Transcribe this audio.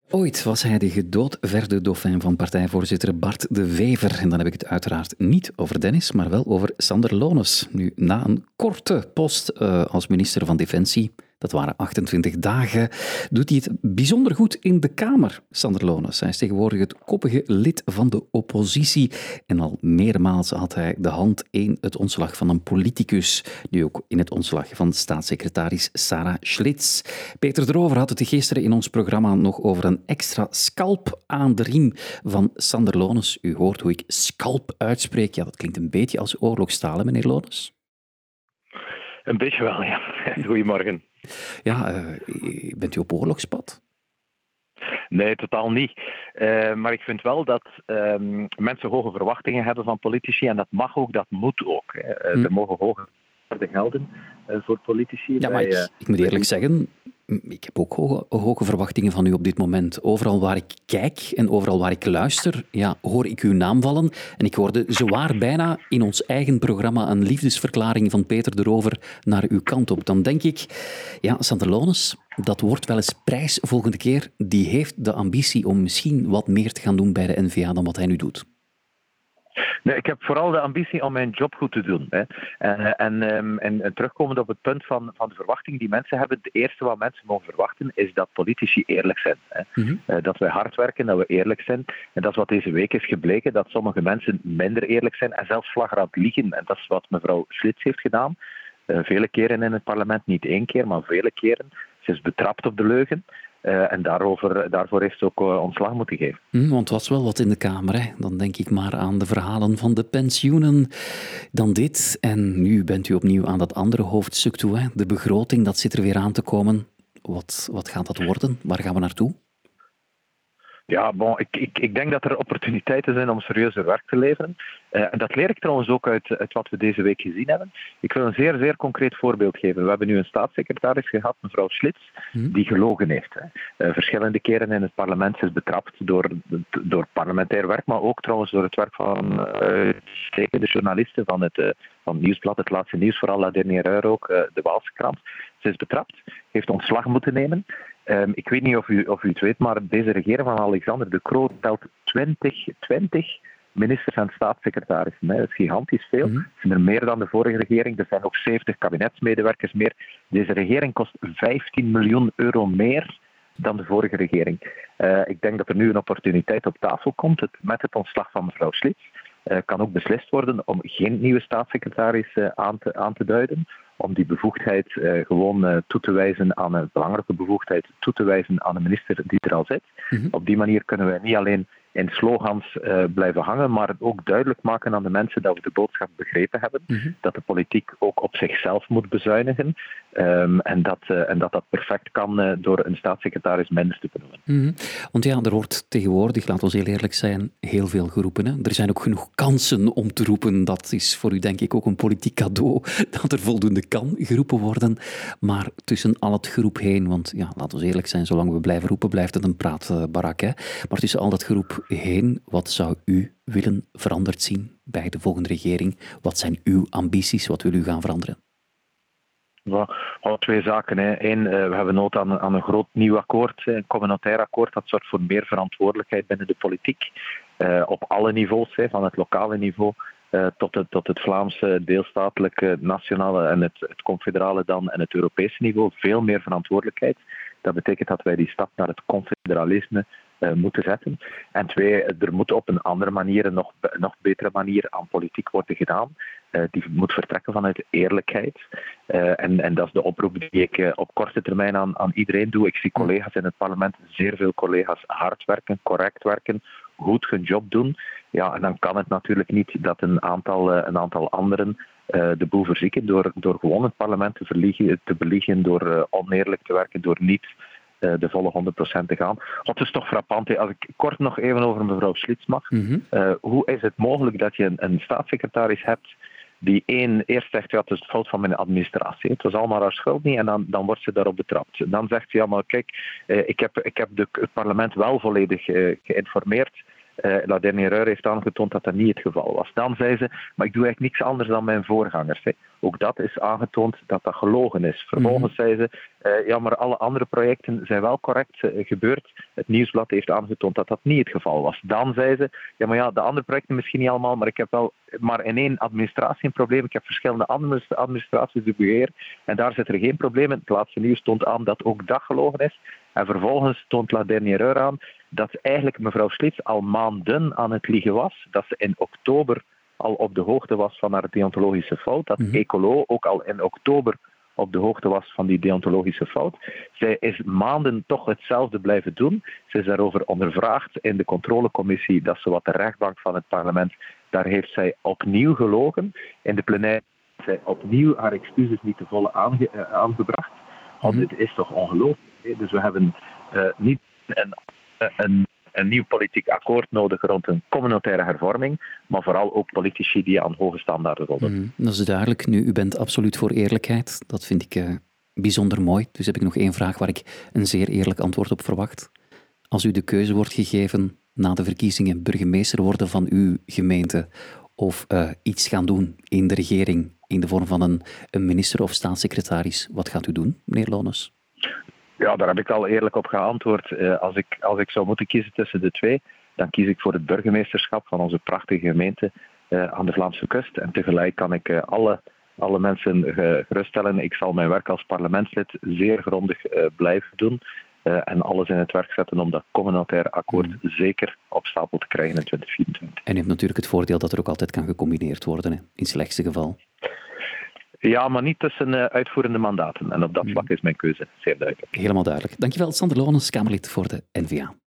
Ooit was hij de gedoodverde dauphin van partijvoorzitter Bart De Wever. En dan heb ik het uiteraard niet over Dennis, maar wel over Sander Lones. Nu, na een korte post als minister van Defensie, dat waren 28 dagen, doet hij het bijzonder goed in de Kamer, Sander Lones. Hij is tegenwoordig het koppige lid van de oppositie. En al meermaals had hij de hand in het ontslag van een politicus. Nu ook in het ontslag van staatssecretaris Sarah Schlitz. Peter de Rover had het gisteren in ons programma nog over een extra scalp aan de riem van Sander Lones. U hoort hoe ik scalp uitspreek. Ja, dat klinkt een beetje als oorlogstaal, hè, meneer Lones? Een beetje wel, ja. Goedemorgen. Ja, bent u op oorlogspad? Nee, totaal niet. Maar ik vind wel dat mensen hoge verwachtingen hebben van politici. En dat mag ook, dat moet ook. Er mogen hoge gelden voor politici. Ja, maar ik moet eerlijk zeggen, ik heb ook hoge verwachtingen van u op dit moment. Overal waar ik kijk en overal waar ik luister, ja, hoor ik uw naam vallen. En ik hoorde zowaar bijna in ons eigen programma een liefdesverklaring van Peter de Rover naar uw kant op. Dan denk ik, ja, Sander Lones, dat wordt wel eens prijs volgende keer. Die heeft de ambitie om misschien wat meer te gaan doen bij de N-VA dan wat hij nu doet. Nee, ik heb vooral de ambitie om mijn job goed te doen. Hè. En terugkomend op het punt van de verwachting die mensen hebben. Het eerste wat mensen mogen verwachten is dat politici eerlijk zijn. Hè. Mm-hmm. Dat wij hard werken, dat we eerlijk zijn. En dat is wat deze week is gebleken, dat sommige mensen minder eerlijk zijn en zelfs flagrant liegen. En dat is wat mevrouw Schlitz heeft gedaan. Vele keren in het parlement, niet één keer, maar vele keren. Ze is betrapt op de leugen. En daarvoor heeft ze ook ontslag moeten geven. Want het was wel wat in de Kamer. Hè? Dan denk ik maar aan de verhalen van de pensioenen. Dan dit. En nu bent u opnieuw aan dat andere hoofdstuk toe. Hè? De begroting, dat zit er weer aan te komen. Wat gaat dat worden? Waar gaan we naartoe? Ja, bon, ik denk dat er opportuniteiten zijn om serieuzer werk te leveren. En dat leer ik trouwens ook uit wat we deze week gezien hebben. Ik wil een zeer, zeer concreet voorbeeld geven. We hebben nu een staatssecretaris gehad, mevrouw Schlitz, die gelogen heeft. Verschillende keren in het parlement. Ze is betrapt door parlementair werk, maar ook trouwens door het werk van de journalisten van het Nieuwsblad, het laatste nieuws, vooral La Dernière Heure ook, de Waalse krant. Ze is betrapt, heeft ontslag moeten nemen. Ik weet niet of u het weet, maar deze regering van Alexander De Croo telt 20 ministers en staatssecretarissen. Dat is gigantisch veel. Dat zijn er meer dan de vorige regering. Er zijn ook 70 kabinetsmedewerkers meer. Deze regering kost 15 miljoen euro meer dan de vorige regering. Ik denk dat er nu een opportuniteit op tafel komt. Met het ontslag van mevrouw Schlitz kan ook beslist worden om geen nieuwe staatssecretaris aan te duiden. Om die bevoegdheid gewoon toe te wijzen aan een belangrijke bevoegdheid, toe te wijzen aan de minister die er al zit. Op die manier kunnen wij niet alleen in slogans blijven hangen, maar ook duidelijk maken aan de mensen dat we de boodschap begrepen hebben. Dat de politiek ook op zichzelf moet bezuinigen. En dat perfect kan door een staatssecretaris minder te benoemen. Want ja, er wordt tegenwoordig, laten we heel eerlijk zijn, heel veel geroepen. Hè? Er zijn ook genoeg kansen om te roepen. Dat is voor u denk ik ook een politiek cadeau, dat er voldoende kan geroepen worden. Maar tussen al het geroep heen, want ja, laten we eerlijk zijn, zolang we blijven roepen, blijft het een praatbarak. Hè? Maar tussen al dat geroep heen, wat zou u willen veranderd zien bij de volgende regering? Wat zijn uw ambities? Wat wil u gaan veranderen? Twee zaken. Hè. Eén, we hebben nood aan een groot nieuw akkoord, een communautair akkoord, dat zorgt voor meer verantwoordelijkheid binnen de politiek. Op alle niveaus, van het lokale niveau tot het Vlaamse, deelstatelijke, nationale en het confederale dan en het Europese niveau. Veel meer verantwoordelijkheid. Dat betekent dat wij die stap naar het confederalisme moeten zetten. En twee, er moet op een andere manier, een nog betere manier aan politiek worden gedaan. Die moet vertrekken vanuit eerlijkheid. En dat is de oproep die ik op korte termijn aan iedereen doe. Ik zie collega's in het parlement, zeer veel collega's, hard werken, correct werken, goed hun job doen. Ja, en dan kan het natuurlijk niet dat een aantal anderen de boel verzieken door gewoon het parlement te beliegen, door oneerlijk te werken, door niet de volle 100% te gaan. Wat is toch frappant, hè? Als ik kort nog even over mevrouw Schlitz mag. Hoe is het mogelijk dat je een staatssecretaris hebt die eerst zegt, ja, het is de fout van mijn administratie. Het was allemaal haar schuld niet en dan wordt ze daarop betrapt. Dan zegt ze, ja, maar kijk, ik heb het parlement wel volledig geïnformeerd. La Dernière Heure heeft aangetoond dat dat niet het geval was. Dan zei ze, maar ik doe eigenlijk niks anders dan mijn voorgangers. Hè. Ook dat is aangetoond dat dat gelogen is. Vervolgens zei ze, ja, maar alle andere projecten zijn wel correct gebeurd. Het Nieuwsblad heeft aangetoond dat dat niet het geval was. Dan zei ze, ja, maar ja, de andere projecten misschien niet allemaal, maar ik heb wel maar in één administratie een probleem. Ik heb verschillende administraties de beheer en daar zit er geen probleem in. Het laatste nieuws toont aan dat ook dat gelogen is. En vervolgens toont La Dernière Heure aan dat eigenlijk mevrouw Schlitz al maanden aan het liegen was. Dat ze in oktober al op de hoogte was van haar deontologische fout. Dat Ecolo ook al in oktober op de hoogte was van die deontologische fout. Zij is maanden toch hetzelfde blijven doen. Ze is daarover ondervraagd in de controlecommissie. Dat is wat de rechtbank van het parlement. Daar heeft zij opnieuw gelogen. In de plenaire heeft zij opnieuw haar excuses niet te volle aangebracht. Want dit is toch ongelooflijk. Dus we hebben niet een nieuw politiek akkoord nodig rond een communautaire hervorming, maar vooral ook politici die aan hoge standaarden voldoen. Dat is duidelijk. Nu, u bent absoluut voor eerlijkheid. Dat vind ik bijzonder mooi. Dus heb ik nog één vraag waar ik een zeer eerlijk antwoord op verwacht. Als u de keuze wordt gegeven na de verkiezingen burgemeester worden van uw gemeente of iets gaan doen in de regering in de vorm van een minister of staatssecretaris, wat gaat u doen, meneer Lones? Ja, daar heb ik al eerlijk op geantwoord. Als ik zou moeten kiezen tussen de twee, dan kies ik voor het burgemeesterschap van onze prachtige gemeente aan de Vlaamse kust. En tegelijk kan ik alle mensen geruststellen. Ik zal mijn werk als parlementslid zeer grondig blijven doen. En alles in het werk zetten om dat communautaire akkoord zeker op stapel te krijgen in 2024. En u hebt natuurlijk het voordeel dat er ook altijd kan gecombineerd worden, hè, in het slechtste geval. Ja, maar niet tussen uitvoerende mandaten. En op dat vlak is mijn keuze zeer duidelijk. Helemaal duidelijk. Dankjewel, Sander Lones, Kamerlid voor de N-VA.